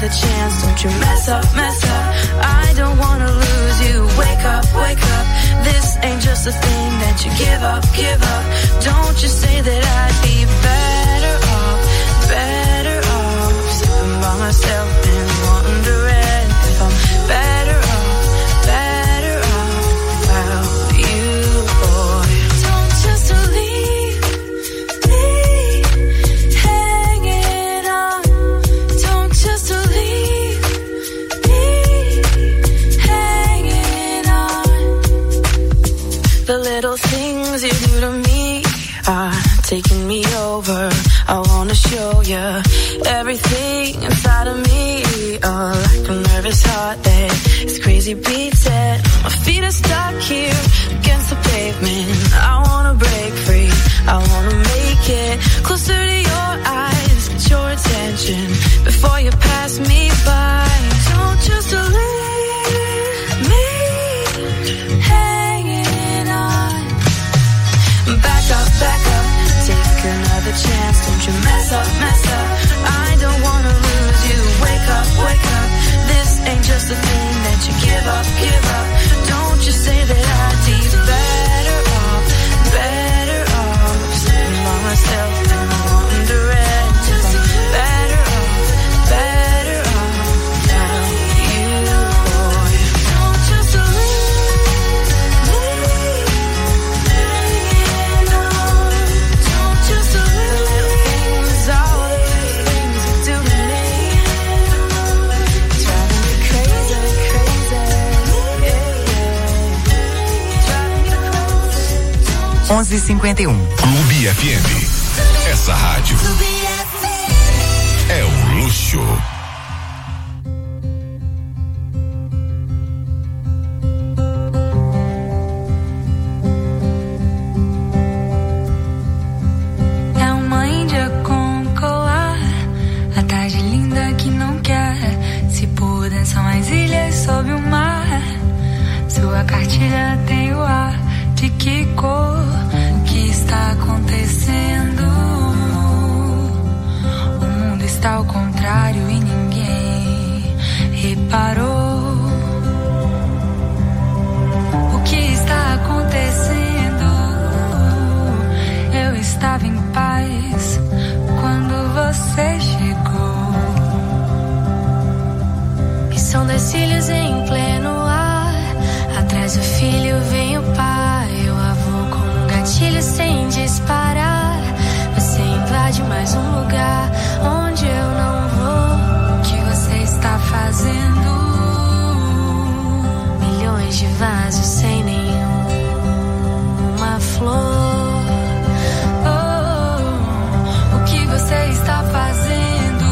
another chance. Don't you mess up. I don't wanna lose you. Wake up. This ain't just a thing that you give up. Don't you say that I'd be better off sitting by myself and wondering if I'm better off without you, boy. Don't just leave me hanging on. Don't just leave me hanging on. The little things you do to me are taking me over. I wanna show you everything inside of me. Oh, like a nervous heart that is crazy beating. My feet are stuck here against the pavement. I wanna break free. I wanna make it closer to your eyes. Get your attention before you pass me by. Don't just leave me hanging on. Back up. Take another chance. Don't you mess up. I don't wanna lose you. Wake up. This ain't just a thing that you give up. Don't you say that I'd be better off sitting by myself and wondering if I'm better off without you, boy. Don't just leave me hanging on. Don't just leave things, all the things you do to me, driving me crazy, driving me crazy. 11h51. Clube FM. Essa rádio é um luxo. É uma Índia com colar, a tarde linda que não quer se pôr, dançam as ilhas sob o mar. Sua cartilha tem o ar de que cor que está acontecendo. O mundo está ao contrário e ninguém reparou. O que está acontecendo? Eu estava em paz quando você chegou. E são 10 filhos em pleno ar. Atrás do filho vem o pai, o avô com um gatilho sem disparar. Você invade mais um lugar onde eu não vou. O que você está fazendo? Milhões de vasos sem nenhuma flor. Oh, o que você está fazendo?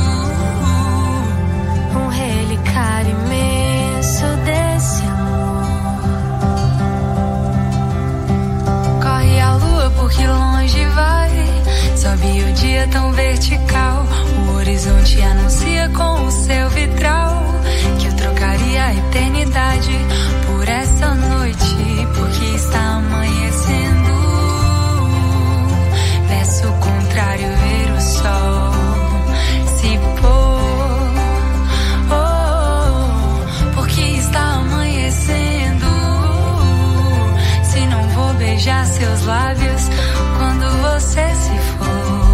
Um relicário imenso desse amor. Corre a lua porque longe vai. Sobe o dia tão vertical. O horizonte anuncia com o seu vitral que eu trocaria a eternidade por essa noite, porque está amanhecendo. Peço o contrário, ver o sol se pôr. Oh, porque está amanhecendo. Se não vou beijar seus lábios quando você se for.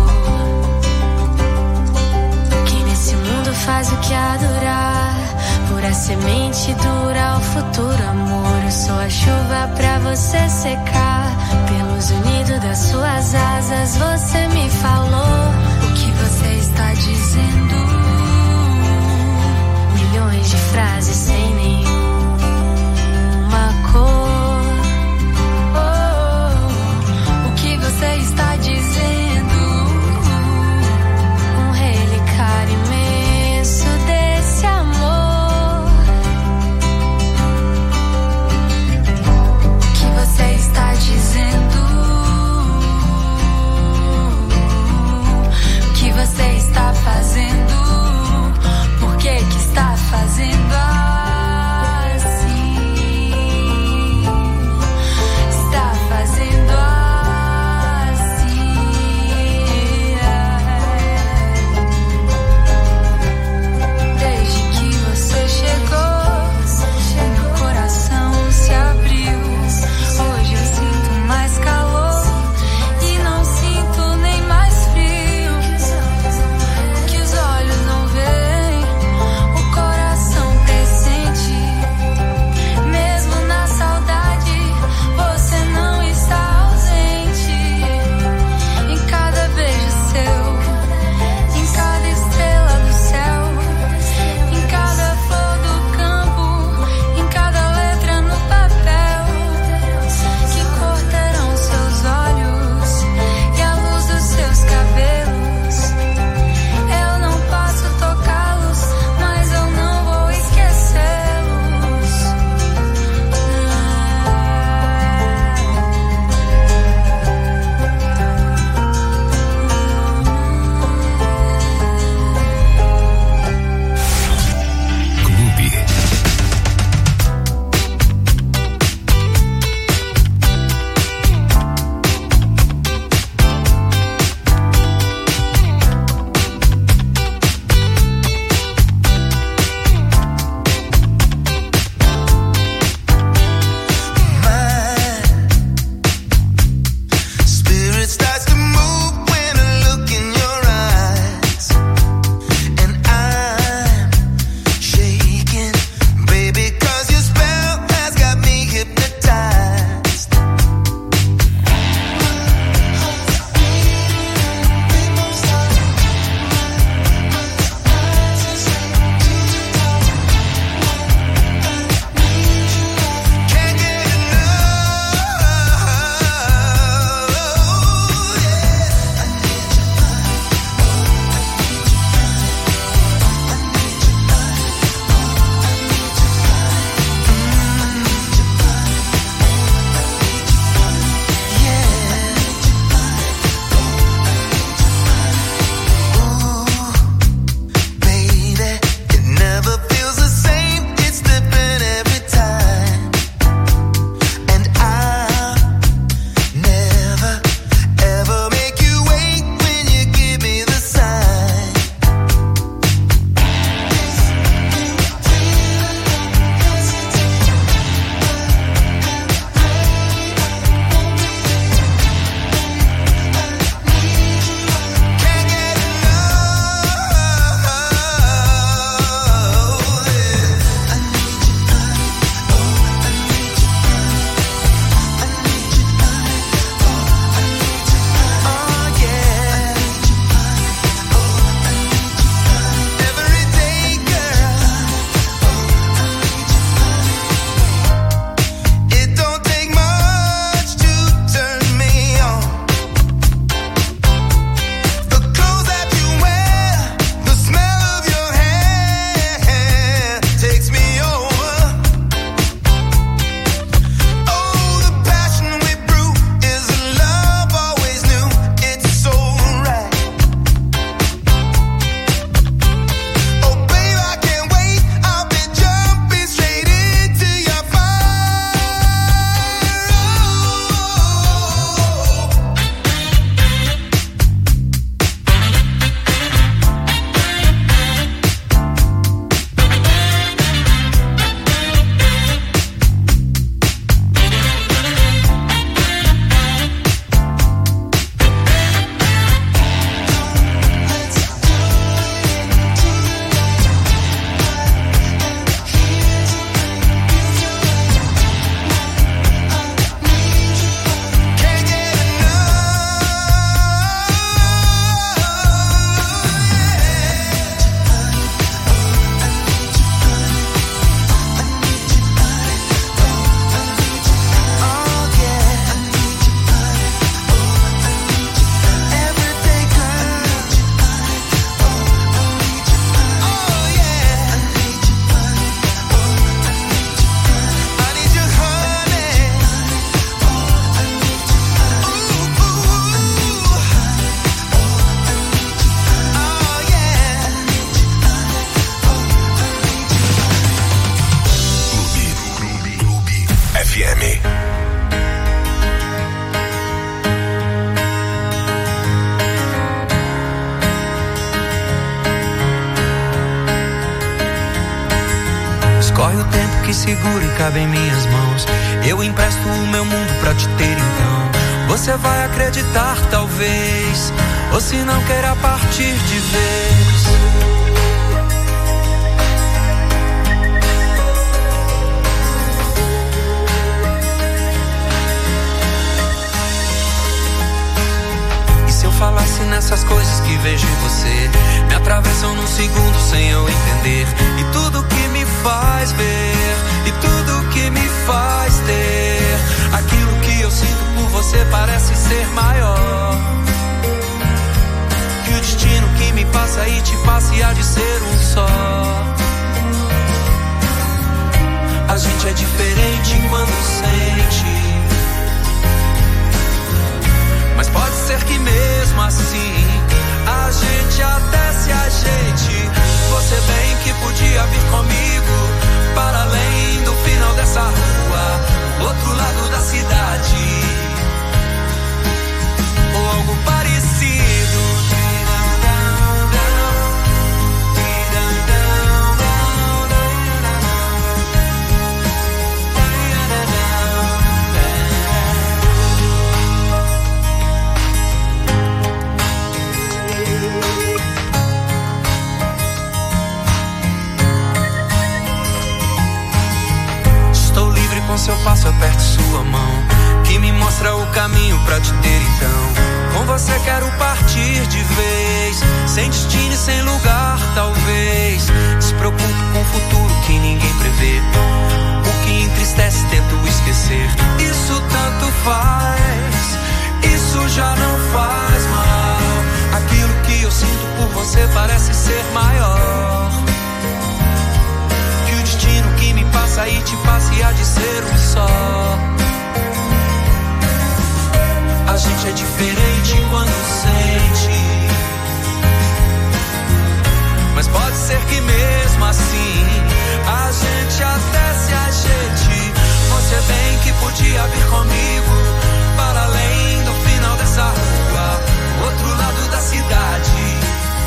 Que nesse mundo faz o que adorar. Pura semente dura o futuro, amor. Eu sou a chuva pra você secar. Pelos unidos das suas asas você me falou. O que você está dizendo? Milhões de frases sem nenhuma cor. Oh, o que você está dizendo? Um relicário imenso desse amor. O que você está dizendo? O que você está fazendo? Por que que está fazendo? que seguro e cabe em minhas mãos. Eu empresto o meu mundo pra te ter então. Você vai acreditar talvez, ou se não queira partir de vez. E se eu falasse nessas coisas que vejo em você, me atravessam num segundo sem eu entender. E tudo que me faz ver, e tudo que me faz ter aquilo que eu sinto por você parece ser maior que o destino que me passa e te passa e há de ser um só. A gente é diferente quando sente, mas pode ser que mesmo assim a gente até se ajeite. Você bem que podia vir comigo para além do final dessa rua, outro lado da cidade, ou algo parecido. Com seu passo aperto sua mão, que me mostra o caminho pra te ter então. Com você quero partir de vez, sem destino e sem lugar talvez. Despreocupo com o futuro que ninguém prevê, o que entristece tento esquecer. Isso tanto faz, isso já não faz mal. Aquilo que eu sinto por você parece ser maior que o destino que me passa e te passa e há de ser um só. A gente é diferente quando sente, mas pode ser que mesmo assim a gente até se ajeite. Você bem que podia vir comigo para além do final dessa rua, outro lado da cidade,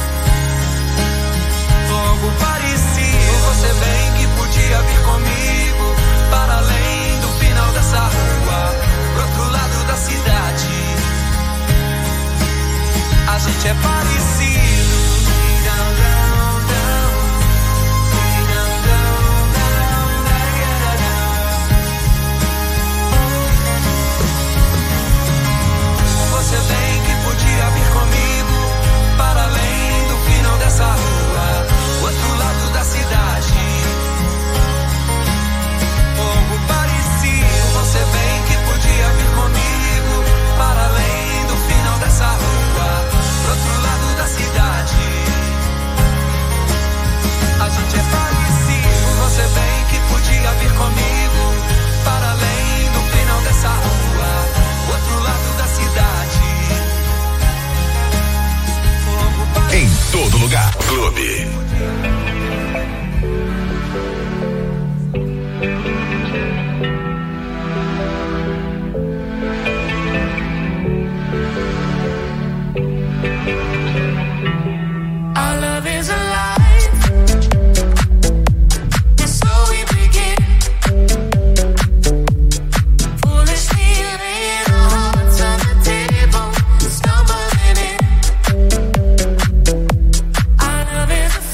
algo parecido. Você bem que podia vir comigo para além do final dessa rua, pro outro lado da cidade. A gente é parecido. Você bem que podia vir comigo para além do final dessa rua, outro lado da cidade, algo parecido. Você bem que podia vir comigo para além do final dessa rua, pro outro lado da cidade. A gente é parecido. Você bem que podia vir comigo para além do final dessa rua, outro lado da cidade. Em todo lugar, Clube. Love is a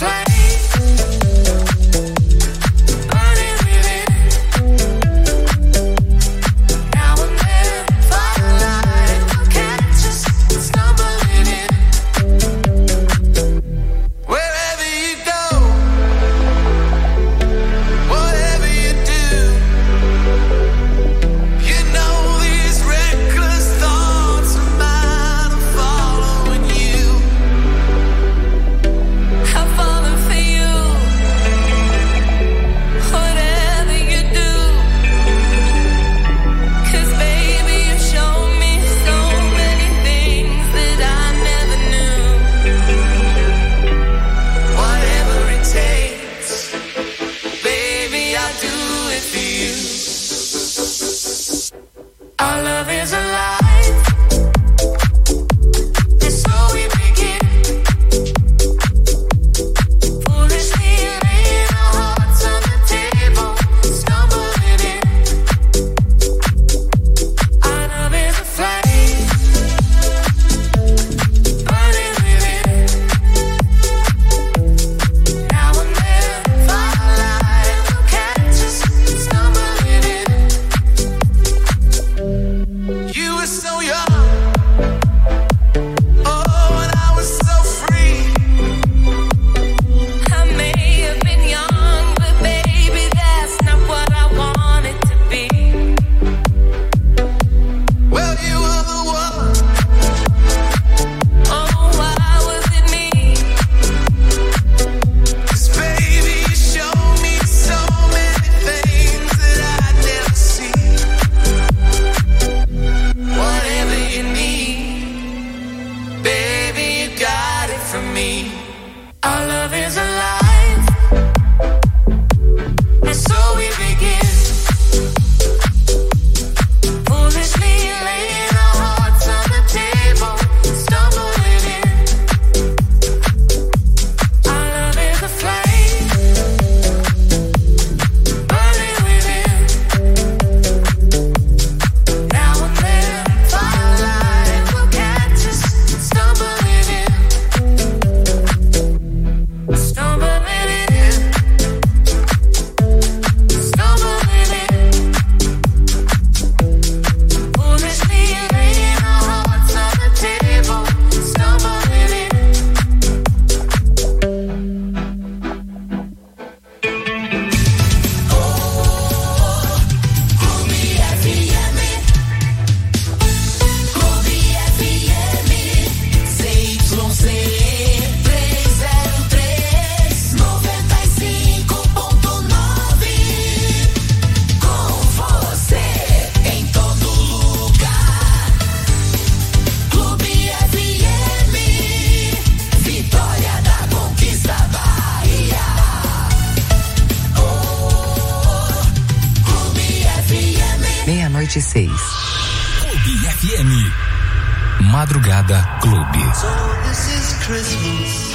96. Clube FM. Madrugada Clube. So this is Christmas.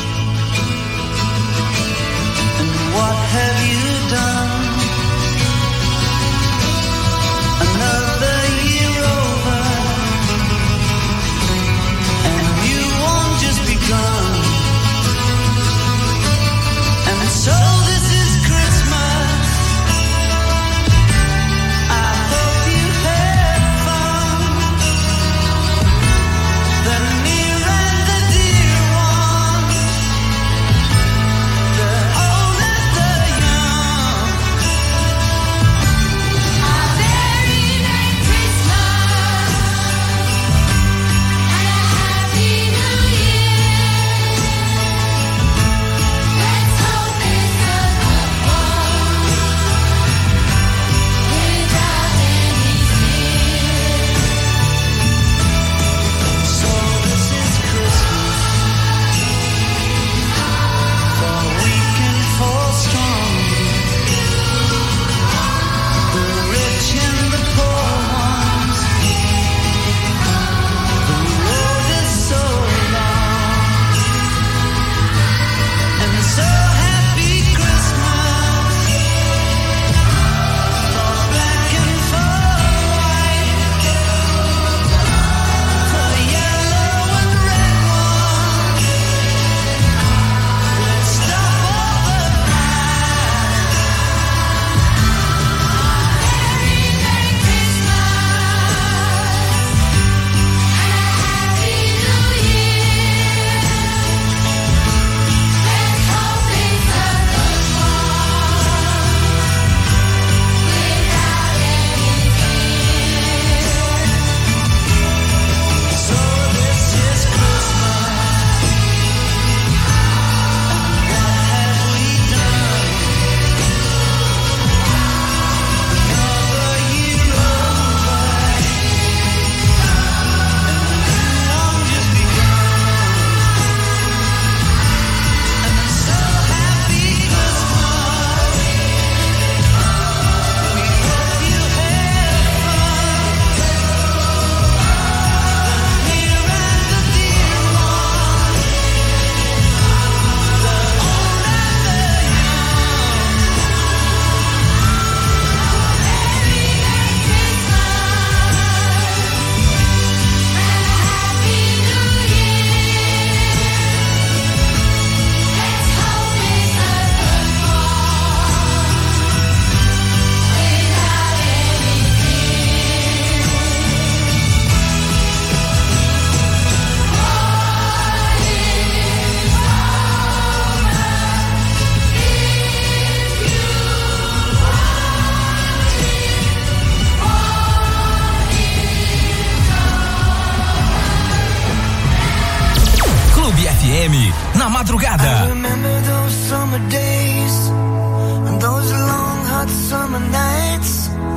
And what have you done? Another year over, and you won't just begun. And so this is Christmas. I hope you had fun. The near and the dear ones, the old and the young. A very Merry Christmas and a Happy New Year. Let's hope it's a good one without any fear. So this is Christmas, for weak and for strong, the rich and the poor ones. The road is so long, and so happy Christmas, for black and for white, for yellow and red ones. Let's stop all the fight. Very Merry Christmas and a Happy New Year. Let's hope it's a good one without any fear. So this is Christmas, and what have we done? Another year over, and you won't just begun. And so happy Christmas. We hope you had fun. The near and the dear ones, the old and the young. Very Merry Christmas and a Happy New Year. Let's hope it's a good Clube FM. Na madrugada. I remember those summer days and those long hot summer nights.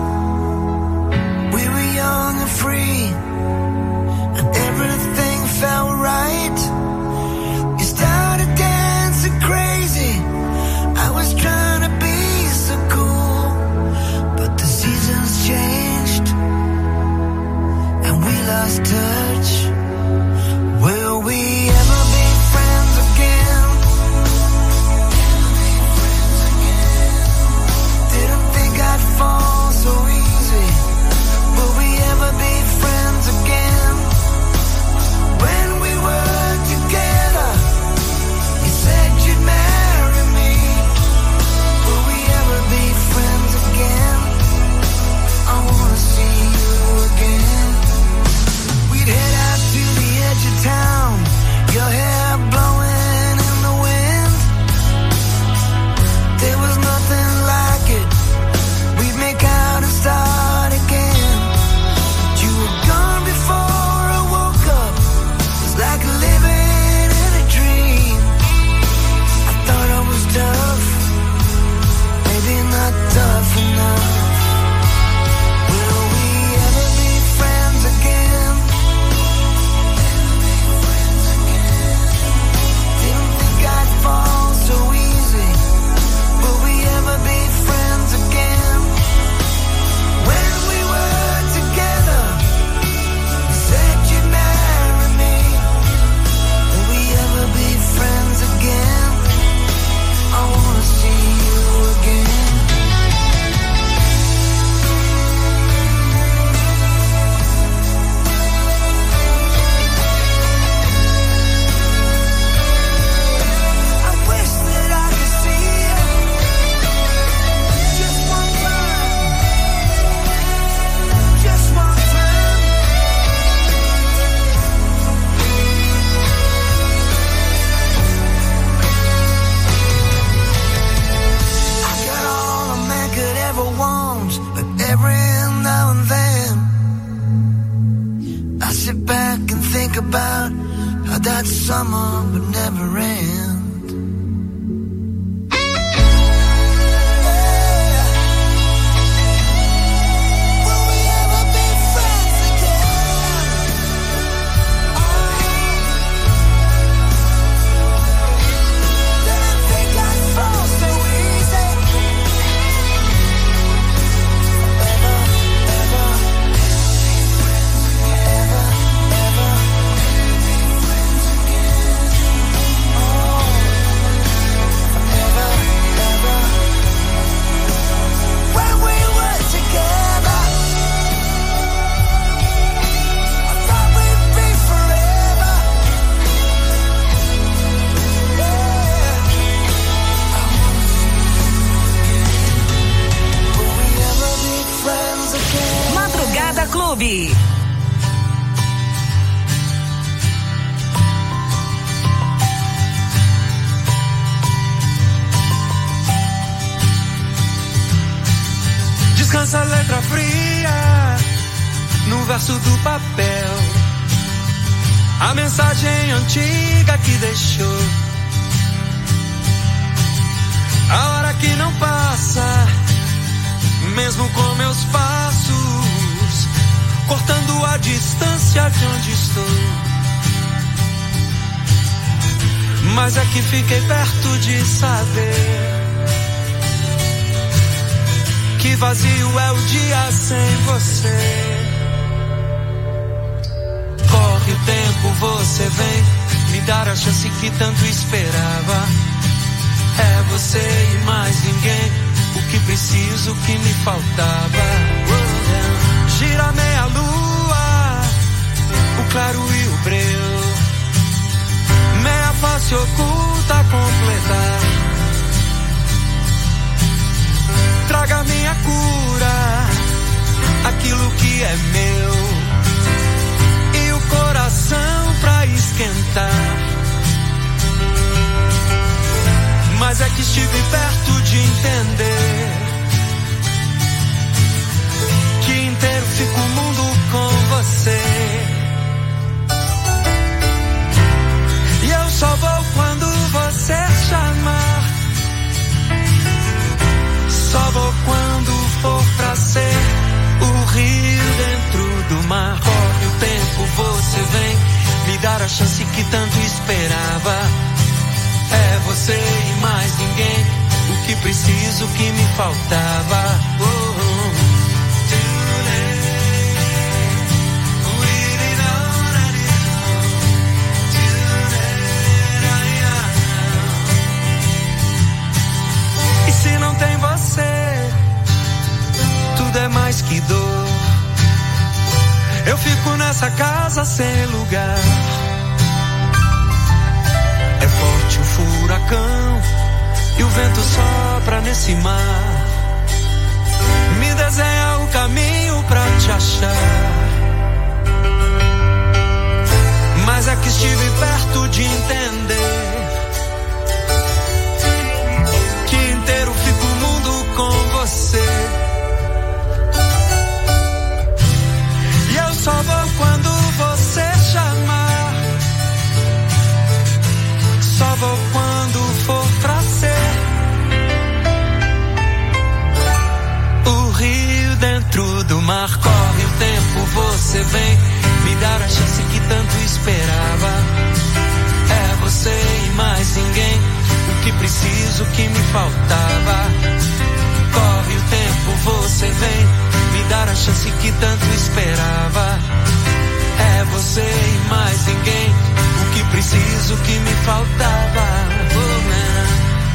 We were young and free, and everything felt right. You started dancing crazy. I was trying to be so cool, but the seasons changed and we lost touch. Will we ever be friends again? Didn't think I'd fall so easy. Will we ever be friends again? When we were together, you said you'd marry me. Will we ever be friends again? I wanna see you again. We'd I sit back and think about how that summer would never end. Descansa a letra fria no verso do papel, a mensagem antiga que deixou, a hora que não passa, mesmo com meus passos, cortando a distância de onde estou. Mas é que fiquei perto de saber que vazio é o dia sem você. Corre o tempo, você vem me dar a chance que tanto esperava. É você e mais ninguém, o que preciso, o que me faltava. Gira meia lua, o claro e o breu, meia face oculta a completar. Traga minha cura, aquilo que é meu, e o coração pra esquentar. Mas é que estive perto de entender que inteiro fica o mundo com você. E eu só vou quando você chamar, só vou quando for pra ser o rio dentro do mar. Corre o tempo, você vem me dar a chance que tanto esperava. É você e mais ninguém, o que preciso, o que me faltava. E se não tem você, tudo é mais que dor. Eu fico nessa casa sem lugar. É forte o furacão e o vento sopra nesse mar. Me desenha o caminho pra te achar. Mas é que estive perto de entender que inteiro fica o mundo com você. E eu só vou quando você chamar, só vou quando for pra ser o rio dentro do mar. Corre o tempo, você vem me dar a chance que tanto esperava. É você e mais ninguém, o que preciso, o que me faltava. Corre o tempo, você vem me dar a chance que tanto esperava. É você e mais ninguém, o que preciso, o que me faltava. Oh, man.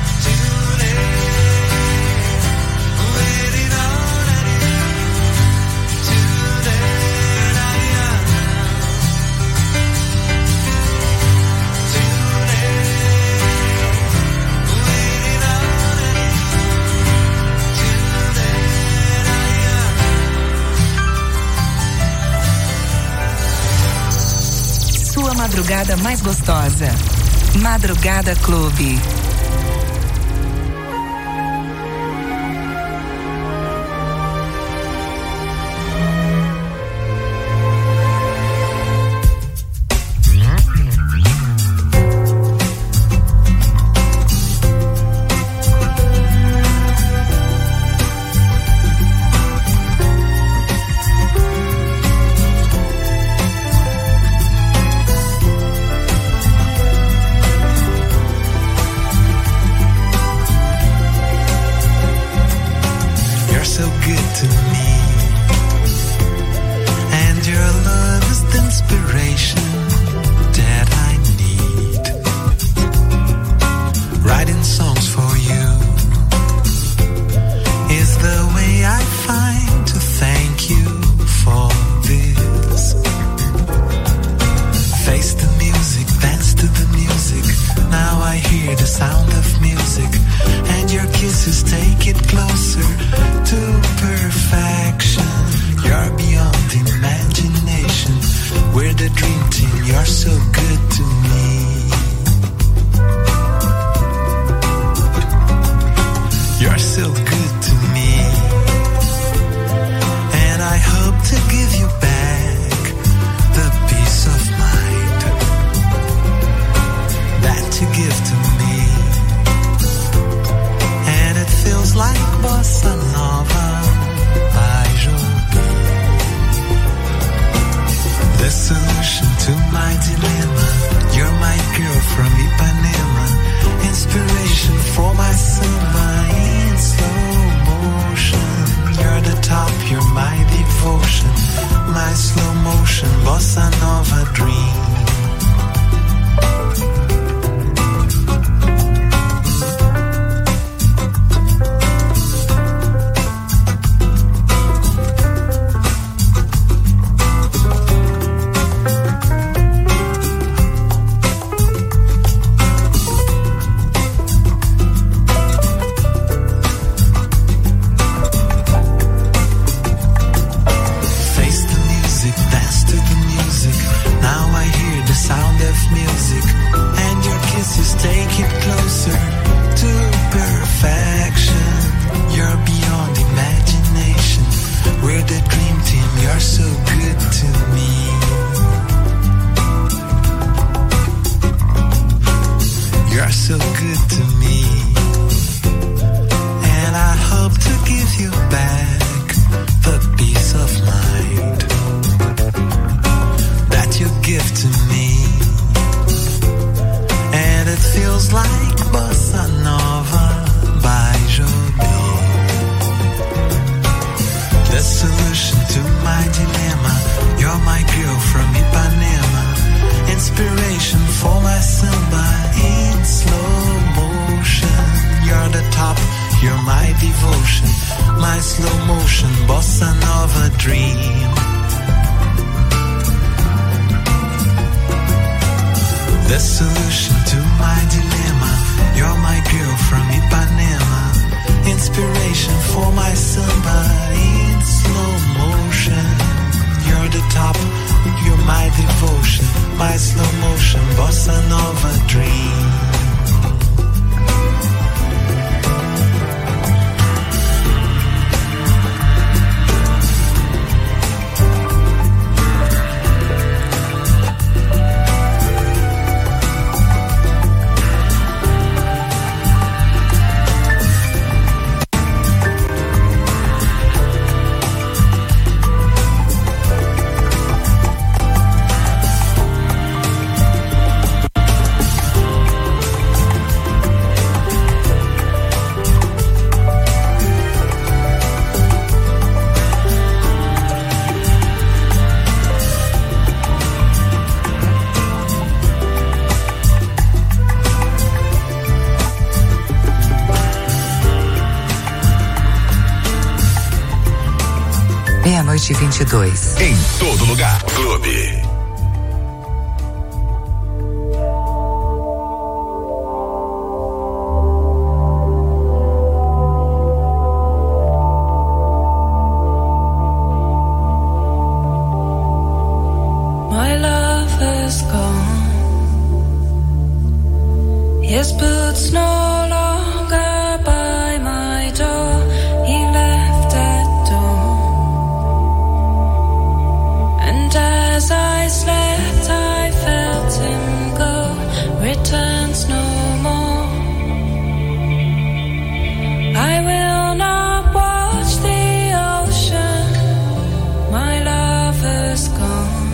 Sua madrugada mais gostosa. Madrugada Clube. We're the dream team, you're so good to me. You're so good to me. And I hope to give you back the peace of mind that you give to me. And it feels like bossa nova by Jobim. The solution to my dilemma, you're my girl from Ipanema. Inspiration for my samba in slow motion. You're the top, you're my devotion. My slow motion, bossa nova dream. Meia-noite e 22. Em todo lugar. Clube. My love is gone. His boots no longer by my door. He left at dawn. And as I slept, I felt him go. Returns no more. I will not watch the ocean. My love is gone.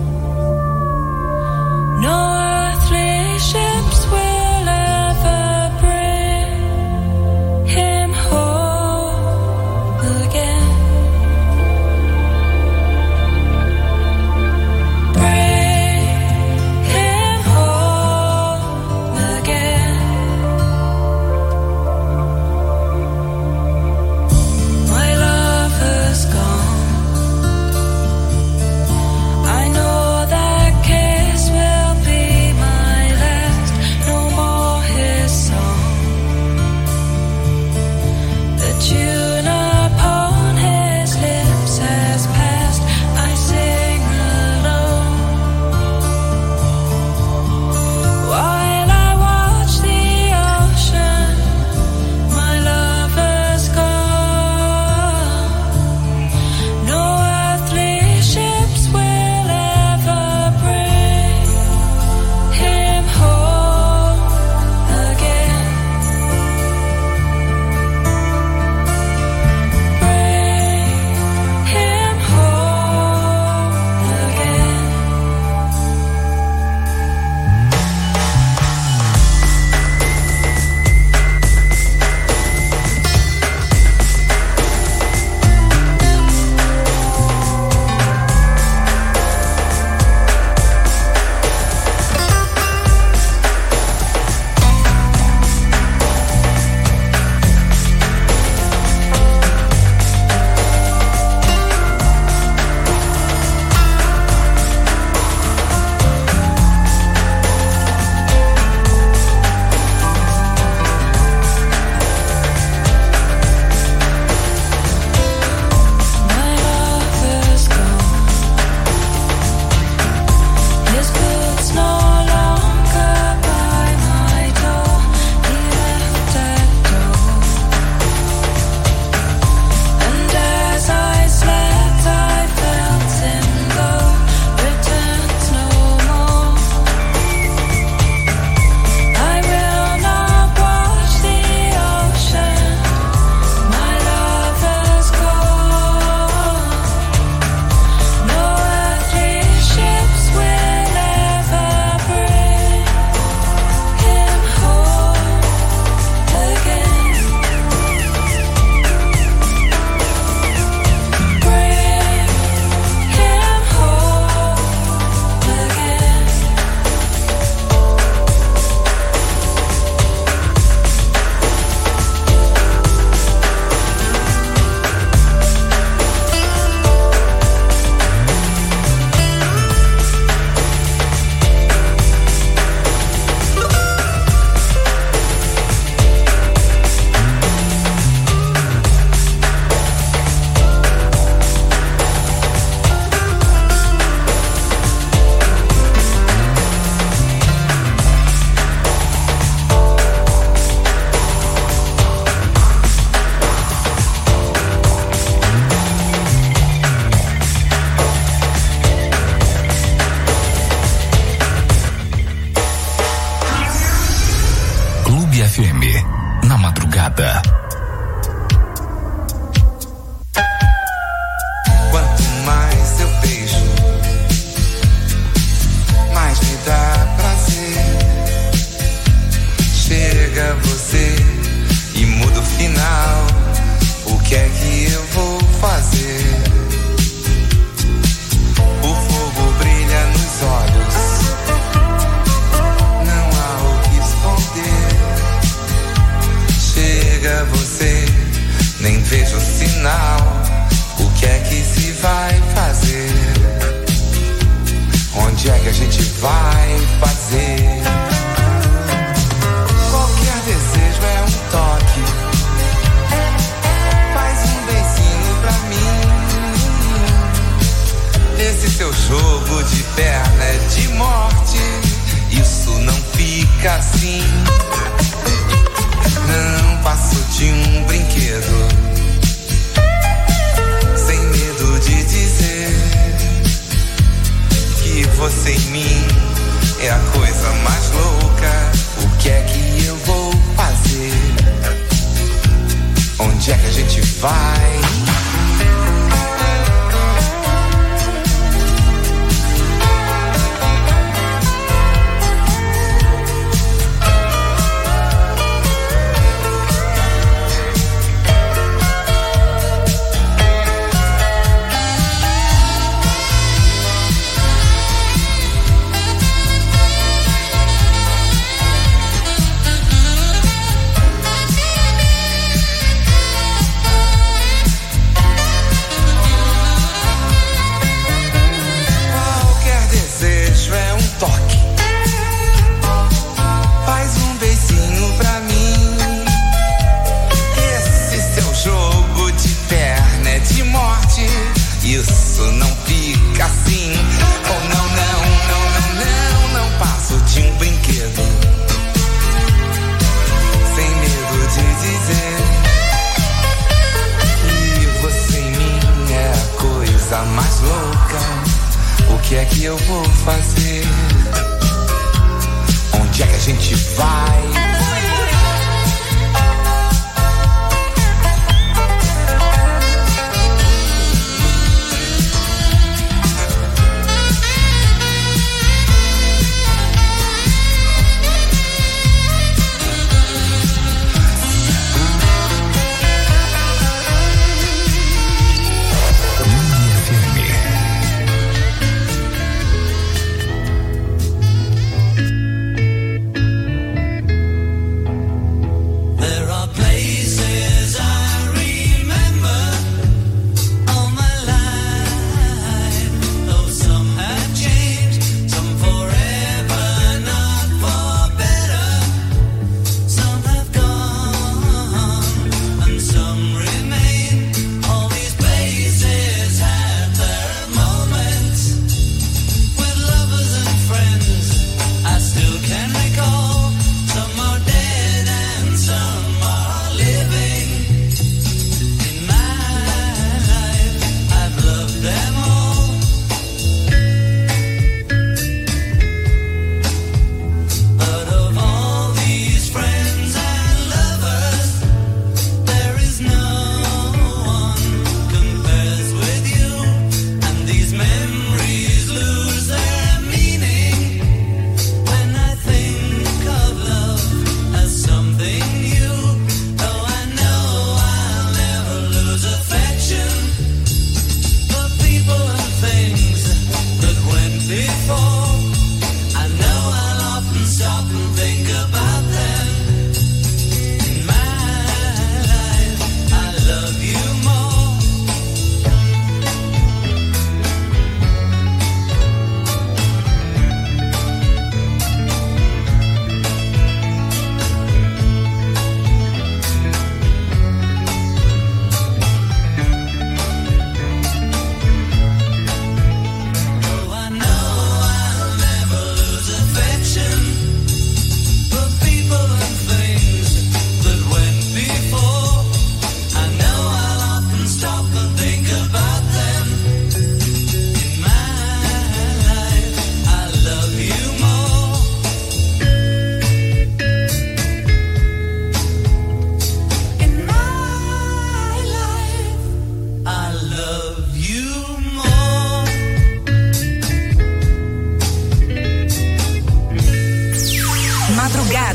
No earthly ships will ever madrugada. Quanto mais eu beijo, mais me dá prazer. Chega você e muda o final. O que é que eu vou fazer? O fogo brilha nos olhos, não há o que esconder. Chega você, nem vejo sinal. O que é que se vai fazer? Onde é que a gente vai fazer? Qualquer desejo é um toque. Faz um beijinho pra mim. Esse seu jogo de perna é de morte. Isso não fica assim. Não passo de um brinquedo. Sem medo de dizer que você em mim é a coisa mais louca. O que é que eu vou fazer? Onde é que a gente vai? Isso não fica assim. Oh, não, não, não, não, não. Não passo de um brinquedo. Sem medo de dizer que você em mim é a coisa mais louca. O que é que eu vou fazer? Onde é que a gente vai?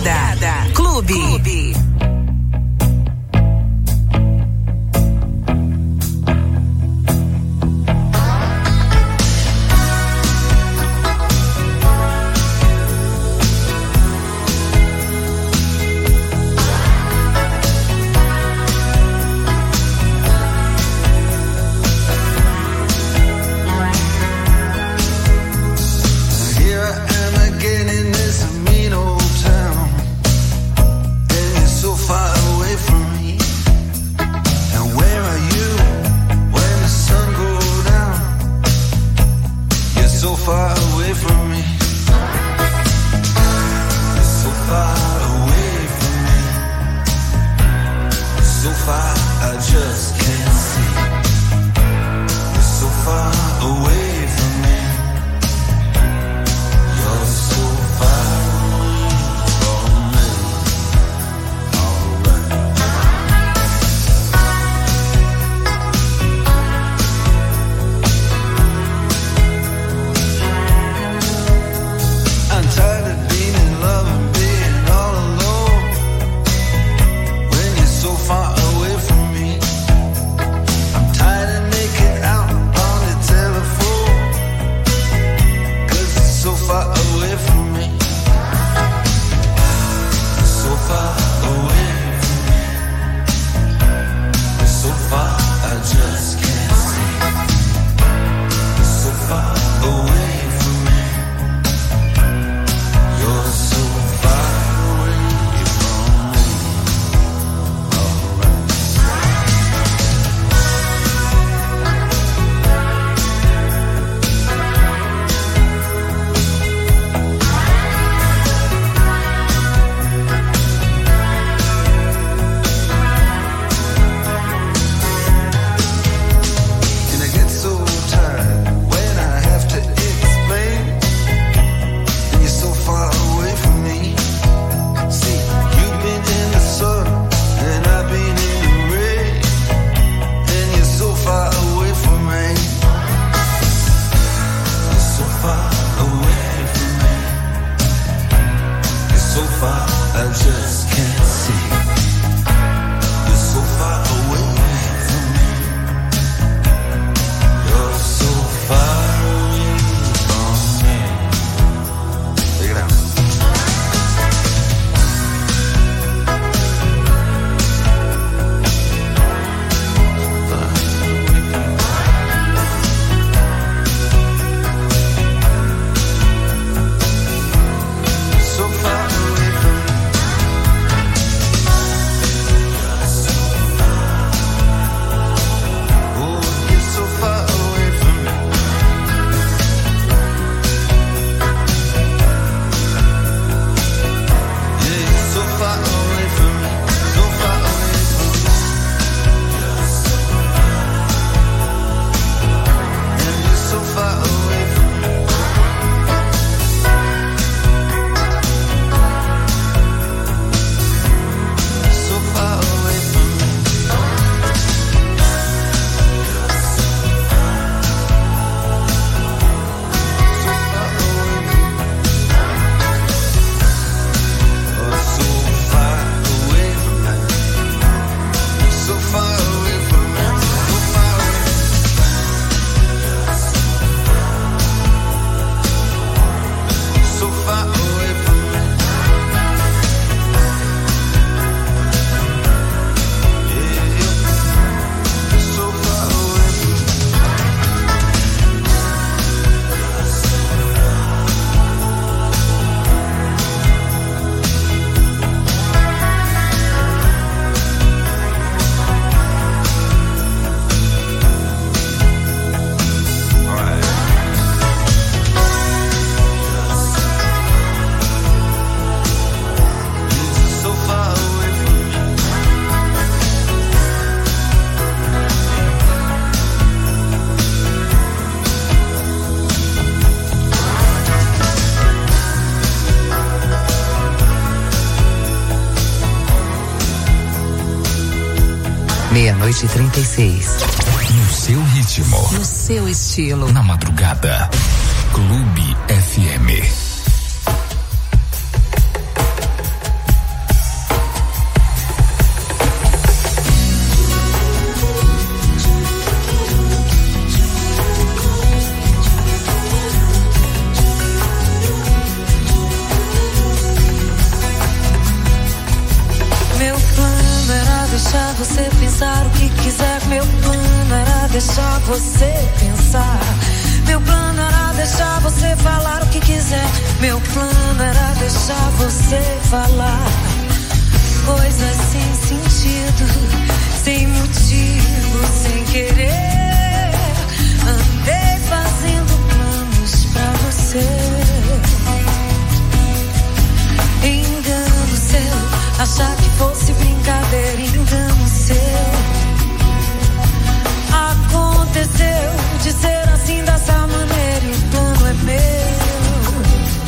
Madrugada. Clube. Meia-noite e 36. No seu ritmo. No seu estilo. Na madrugada. Clube FM. pensar o que quiser. Meu plano era deixar você pensar. Meu plano era deixar você falar o que quiser. Meu plano era deixar você falar. Coisas sem sentido, sem motivo, sem querer. Andei fazendo planos pra você. Engano seu, achar que fosse brincadeira. Engano seu. Aconteceu de ser assim dessa maneira. E o plano é meu.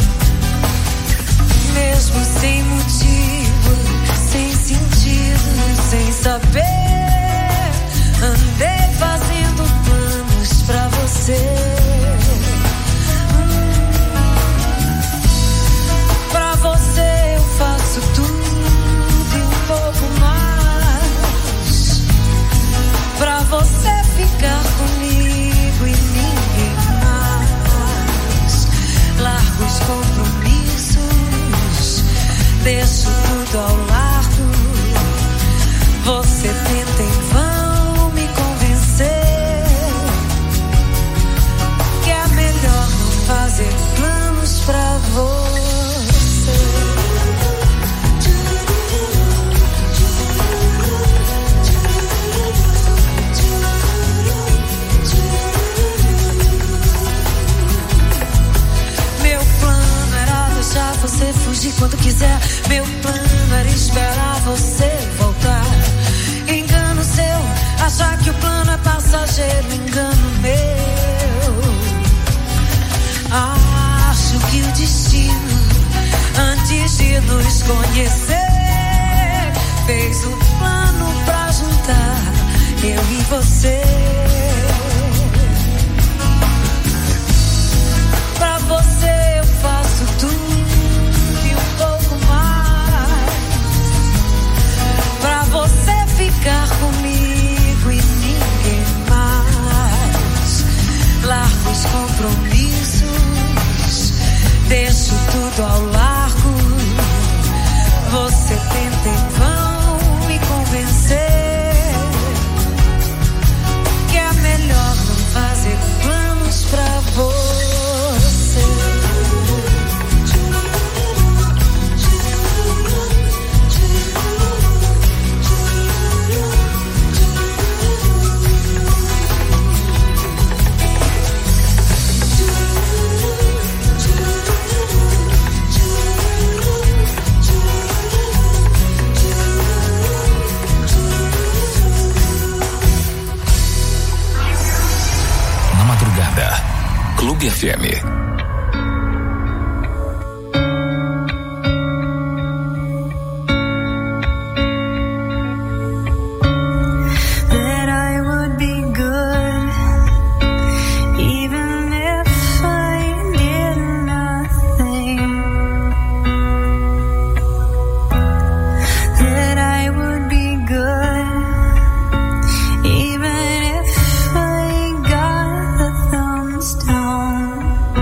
Mesmo sem motivo, sem sentido, sem saber, andei fazendo planos pra você. Pra você eu faço tudo e um pouco mais. Pra você ficar comigo e ninguém mais. Largo os compromissos, deixo tudo ao largo. Você tenta em vão me convencer que é melhor não fazer planos pra você. Meu plano era deixar você fugir quando quiser. Meu plano era esperar você voltar. Engano seu, achar que o plano é passageiro. Engano meu. Acho que o destino, antes de nos conhecer, fez o plano pra juntar eu e você. Pra você eu faço tudo e um pouco mais. Pra você ficar comigo e ninguém mais. Largo os compromissos, deixo tudo ao largo. Você tenta em vão me convencer que é melhor não fazer planos pra você. Clube FM. Even if I got the thumbs down.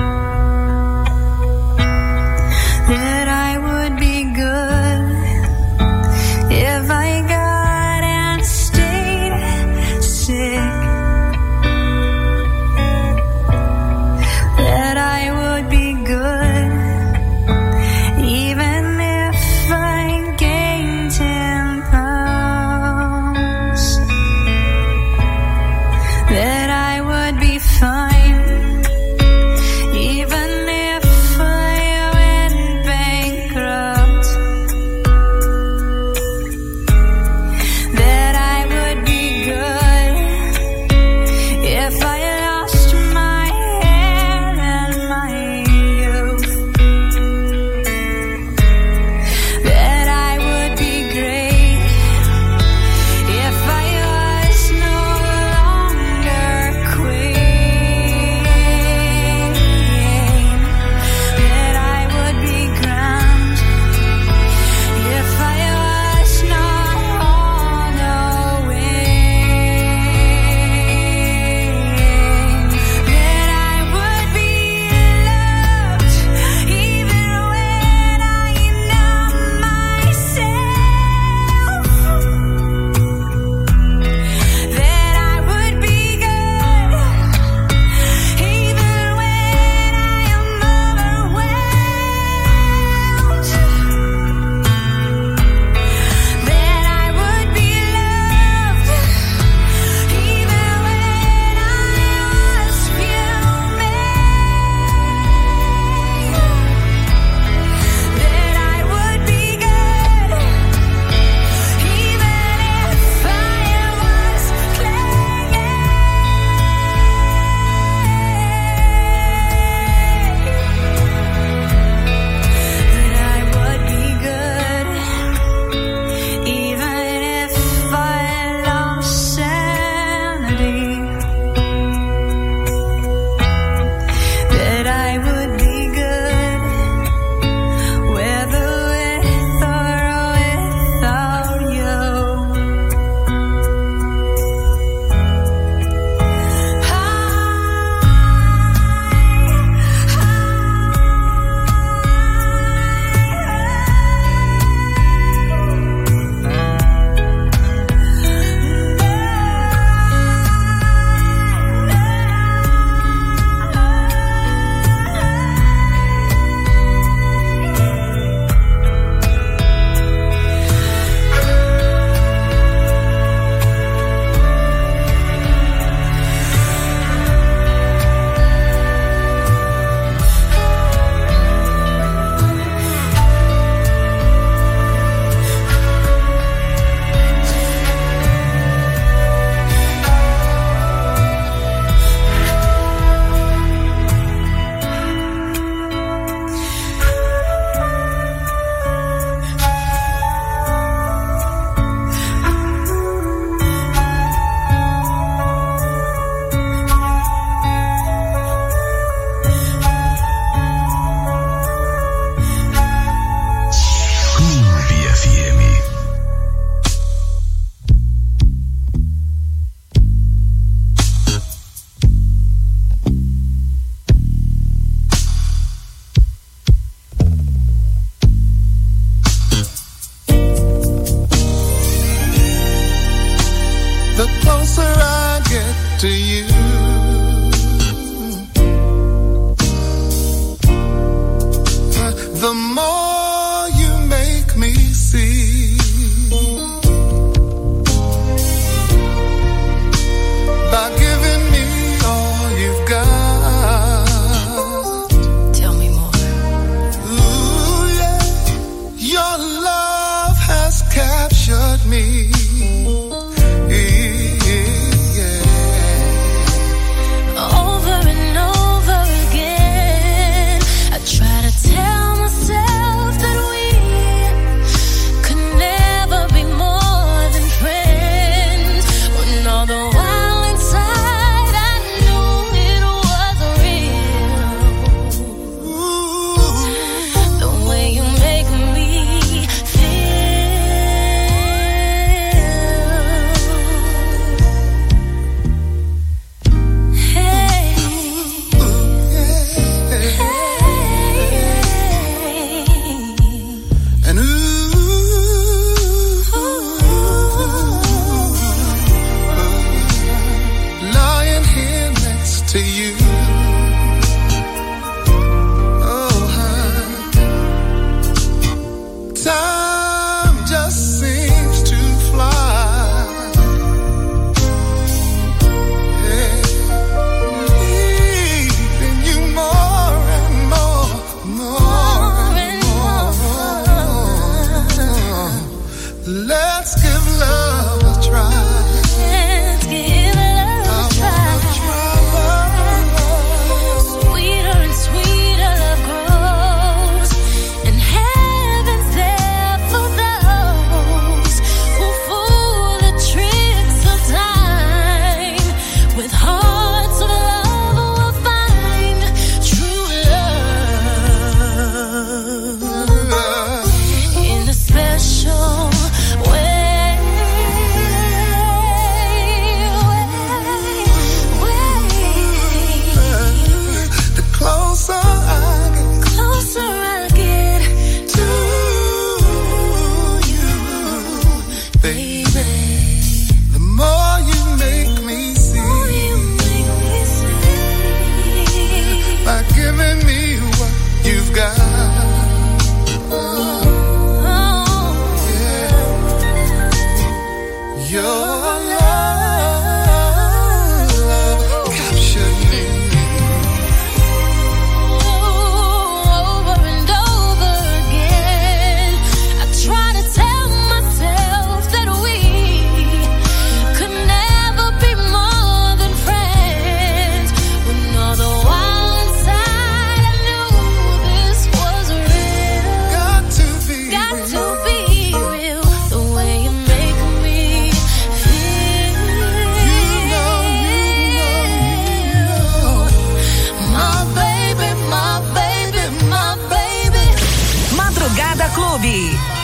Clube.